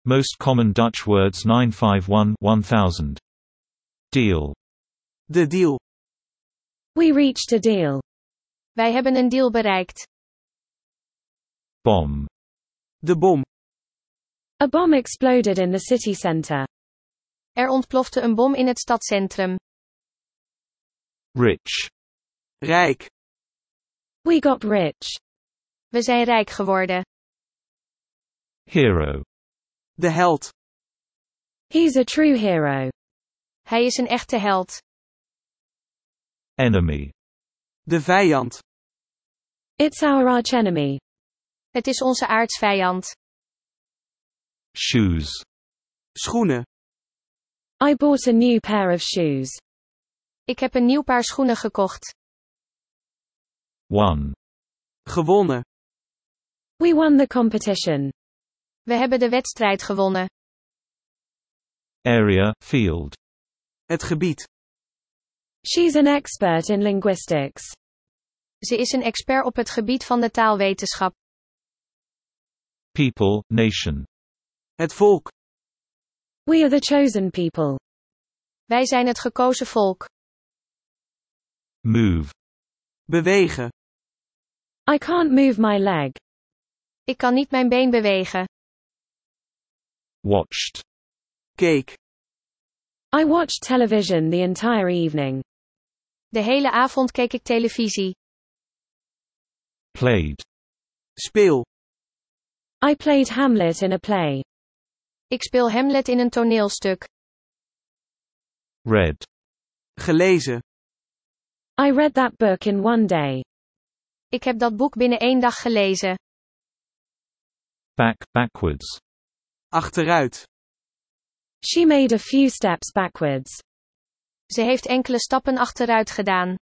Most common Dutch words 951-1000. Deal. De deal. We reached a deal. Wij hebben een deal bereikt. Bomb. De bom. A bomb exploded in the city center. Er ontplofte een bom in het stadscentrum. Rich. Rijk. We got rich. We zijn rijk geworden. Hero. De held. He's a true hero. Hij is een echte held. Enemy. De vijand. It's our archenemy. Het is onze aartsvijand. Shoes. Schoenen. I bought a new pair of shoes. Ik heb een nieuw paar schoenen gekocht. Won. Gewonnen. We won the competition. We hebben de wedstrijd gewonnen. Area, field. Het gebied. She's an expert in linguistics. Ze is een expert op het gebied van de taalwetenschap. People, nation. Het volk. We are the chosen people. Wij zijn het gekozen volk. Move. Bewegen. I can't move my leg. Ik kan niet mijn been bewegen. Watched. Keek. I watched television the entire evening. De hele avond keek ik televisie. Played. Speel. I played Hamlet in a play. Ik speel Hamlet in een toneelstuk. Read. Gelezen. I read that book in one day. Ik heb dat boek binnen 1 dag gelezen. Backwards. Achteruit. She made a few steps backwards. Ze heeft enkele stappen achteruit gedaan.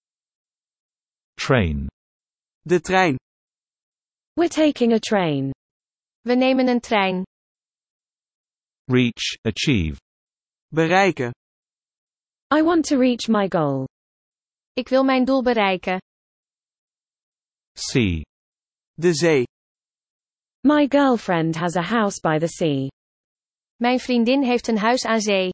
Train. De trein. We're taking a train. We nemen een trein. Reach, achieve. Bereiken. I want to reach my goal. Ik wil mijn doel bereiken. Sea. De zee. My girlfriend has a house by the sea. Mijn vriendin heeft een huis aan zee.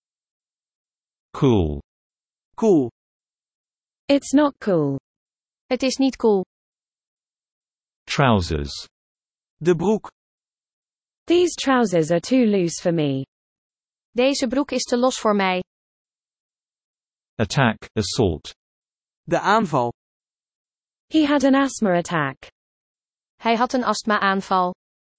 Cool. Cool. It's not cool. Het is niet cool. Trousers. De broek. These trousers are too loose for me. Deze broek is te los voor mij. Attack, assault. De aanval. He had an asthma attack. Hij had een astma-aanval.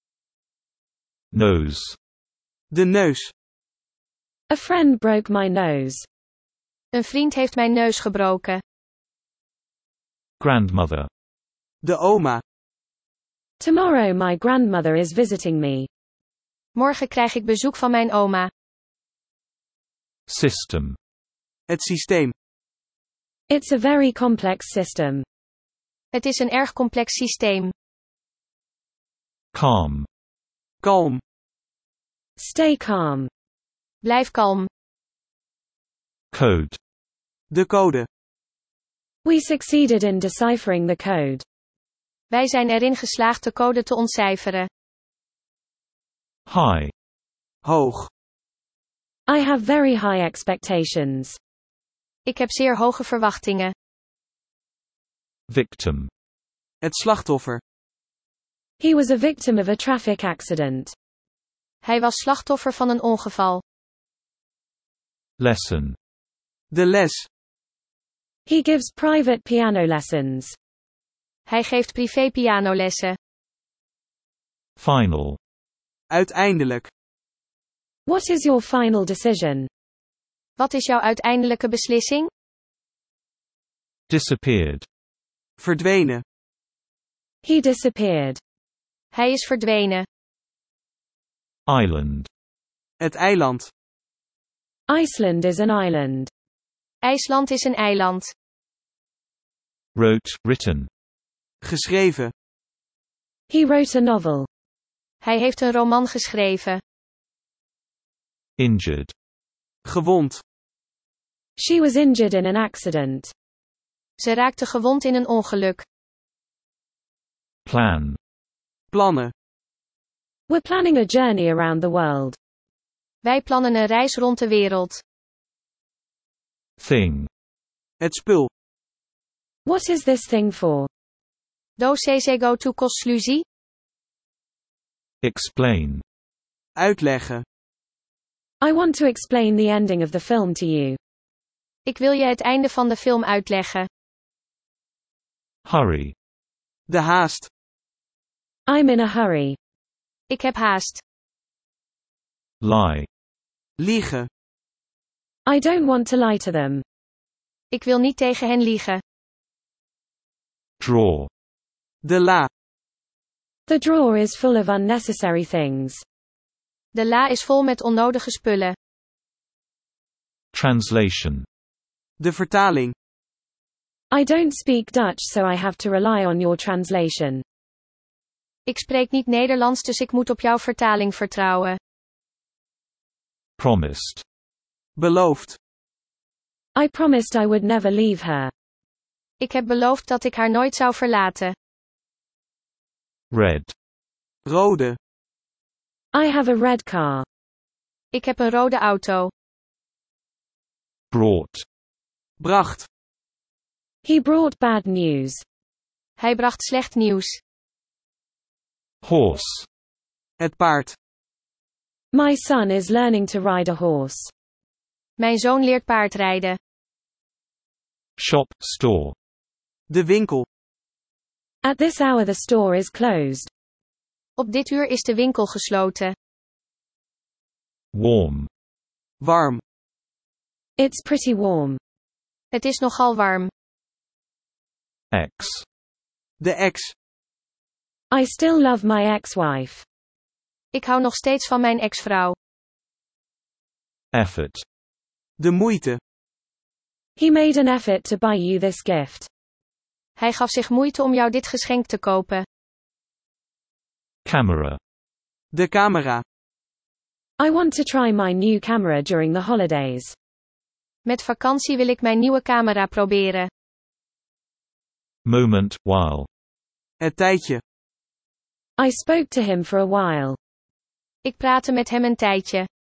Nose. De neus. A friend broke my nose. Een vriend heeft mijn neus gebroken. Grandmother. De oma. Tomorrow my grandmother is visiting me. Morgen krijg ik bezoek van mijn oma. System. Het systeem. It's a very complex system. Het is een erg complex systeem. Calm. Kalm. Stay calm. Blijf kalm. Code. De code. We succeeded in deciphering the code. Wij zijn erin geslaagd de code te ontcijferen. High. Hoog. I have very high expectations. Ik heb zeer hoge verwachtingen. Victim. Het slachtoffer. He was a victim of a traffic accident. Hij was slachtoffer van een ongeval. Lesson. De les. He gives private piano lessons. Hij geeft privé pianolessen. Final. Uiteindelijk. What is your final decision? Wat is jouw uiteindelijke beslissing? Disappeared. Verdwenen. He disappeared. Hij is verdwenen. Island. Het eiland. Iceland is an island. IJsland is een eiland. Wrote, written. Geschreven. He wrote a novel. Hij heeft een roman geschreven. Injured. Gewond. She was injured in an accident. Ze raakte gewond in een ongeluk. Plan. Plannen. We're planning a journey around the world. Wij plannen een reis rond de wereld. Thing. Het spul. What is this thing for? Dosego tu kosluzi? Explain. Uitleggen. I want to explain the ending of the film to you. Ik wil je het einde van de film uitleggen. Hurry. De haast. I'm in a hurry. Ik heb haast. Lie. Liegen. I don't want to lie to them. Ik wil niet tegen hen liegen. Draw. De la. The drawer is full of unnecessary things. De la is vol met onnodige spullen. Translation. De vertaling. I don't speak Dutch, so I have to rely on your translation. Ik spreek niet Nederlands, dus ik moet op jouw vertaling vertrouwen. Promised. Beloofd. I promised I would never leave her. Ik heb beloofd dat ik haar nooit zou verlaten. Red. Rode. I have a red car. Ik heb een rode auto. Brought. Bracht. He brought bad news. Hij bracht slecht nieuws. Horse. Het paard. My son is learning to ride a horse. Mijn zoon leert paardrijden. Shop, store. De winkel. At this hour the store is closed. Op dit uur is de winkel gesloten. Warm. Warm. It's pretty warm. Het is nogal warm. Ex. De ex. I still love my ex-wife. Ik hou nog steeds van mijn ex-vrouw. Effort. De moeite. He made an effort to buy you this gift. Hij gaf zich moeite om jou dit geschenk te kopen. Camera. De camera. I want to try my new camera during the holidays. Met vakantie wil ik mijn nieuwe camera proberen. Moment, while. Het tijdje. I spoke to him for a while. Ik praatte met hem een tijdje.